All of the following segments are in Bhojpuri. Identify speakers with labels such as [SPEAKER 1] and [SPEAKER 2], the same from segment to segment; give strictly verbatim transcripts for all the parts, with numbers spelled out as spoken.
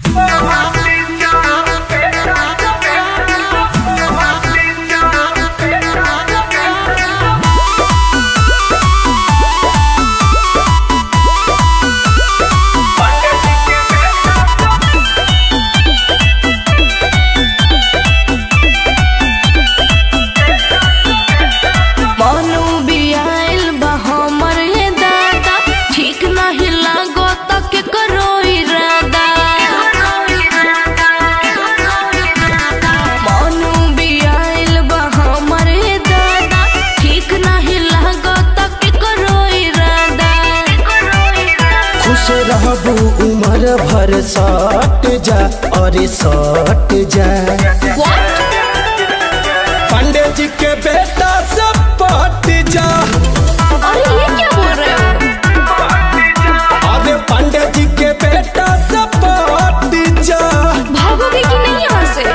[SPEAKER 1] रहबू उम्र भर सट जा और सट जा। पांडे जी के बेटा से पट जा।
[SPEAKER 2] अरे ये क्या बोल रहे हो?
[SPEAKER 1] अरे पांडे जी के बेटा से पट जा।
[SPEAKER 2] भागोगे कि नहीं यहाँ से?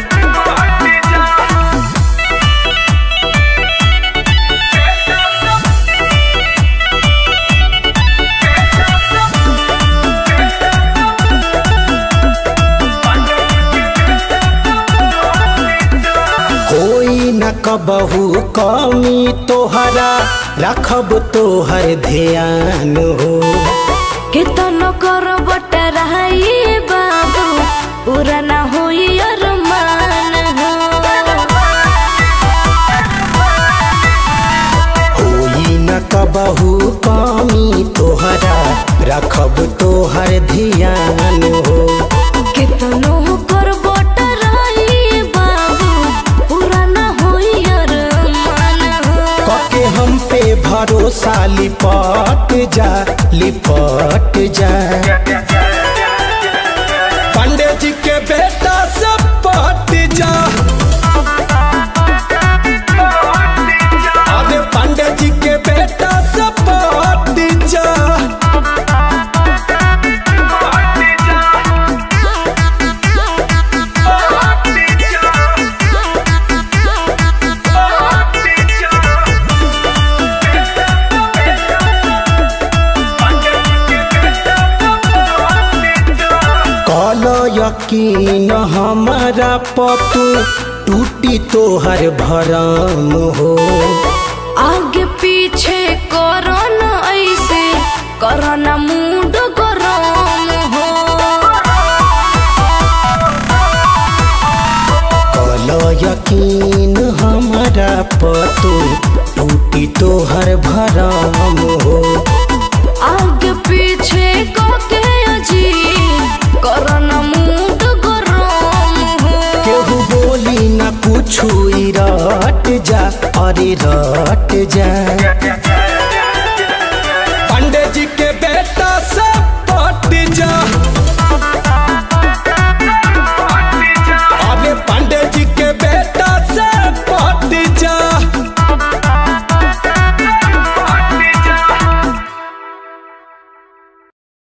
[SPEAKER 1] न कबहू कमी तोहरा रखब तोहर ध्यान हो।
[SPEAKER 2] कितनो कर बटराई बाबू पूरा ना होई अरमान हो।
[SPEAKER 1] होई न कबहू कमी तोहरा रखब तोहर ध्यान हो।
[SPEAKER 2] कितनो कर बटराई बाबू पूरा ना होई अरमान हो।
[SPEAKER 1] कके हम पे भरोसा लिपट जा लिपट जा। पांडे जी के बेटा से पट जा। अरे पांडे जी के बेटा से पट जा। यकीन हमारा पतू टूटी तोहर भरम हो।
[SPEAKER 2] आगे पीछे करो न ऐसे करो न मूड गरम हो।
[SPEAKER 1] कलो यकीन हमारा पतू टूटी तोहर भरम हो।
[SPEAKER 2] आगे पीछे कोके अजी करो न मूड गरम हो।
[SPEAKER 1] केहू बोली न कुछ रट जा अरे रट जा।